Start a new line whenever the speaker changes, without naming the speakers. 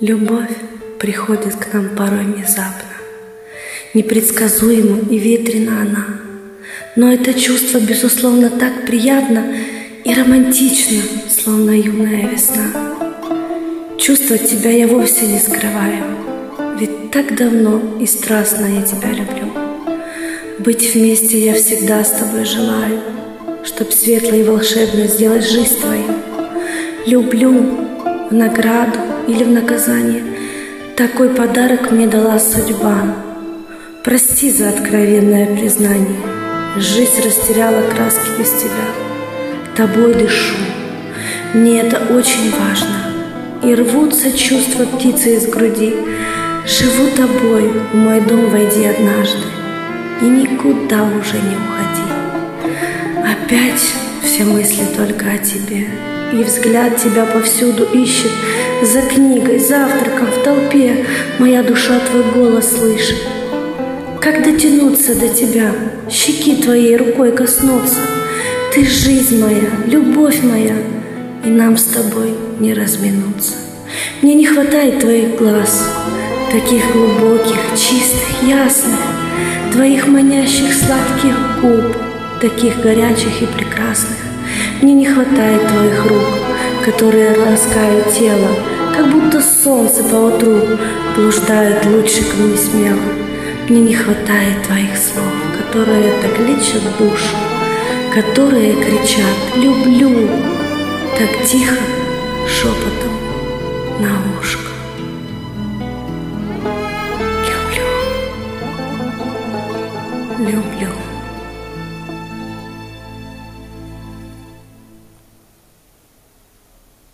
Любовь приходит к нам порой внезапно, непредсказуема и ветрена она. Но это чувство, безусловно, так приятно и романтично, словно юная весна. Чувствовать тебя я вовсе не скрываю, ведь так давно и страстно я тебя люблю. Быть вместе я всегда с тобой желаю, чтоб светло и волшебно сделать жизнь твою. Люблю в награду или в наказание, такой подарок мне дала судьба. Прости за откровенное признание, жизнь растеряла краски без тебя. Тобой дышу, мне это очень важно, и рвутся чувства птицы из груди. Живу тобой, в мой дом войди однажды, и никуда уже не уходи. Опять все мысли только о тебе, и взгляд тебя повсюду ищет. За книгой, завтраком, в толпе моя душа твой голос слышит. Как дотянуться до тебя, щеки твоей рукой коснуться? Ты жизнь моя, любовь моя, и нам с тобой не разминуться. Мне не хватает твоих глаз, таких глубоких, чистых, ясных, твоих манящих сладких губ, таких горячих и прекрасных. Мне не хватает твоих рук, которые ласкают тело, как будто солнце поутру блуждает лучиком несмело. Мне не хватает твоих слов, которые так лечат душу, которые кричат «люблю» так тихо, шепотом на ушко. Люблю, люблю.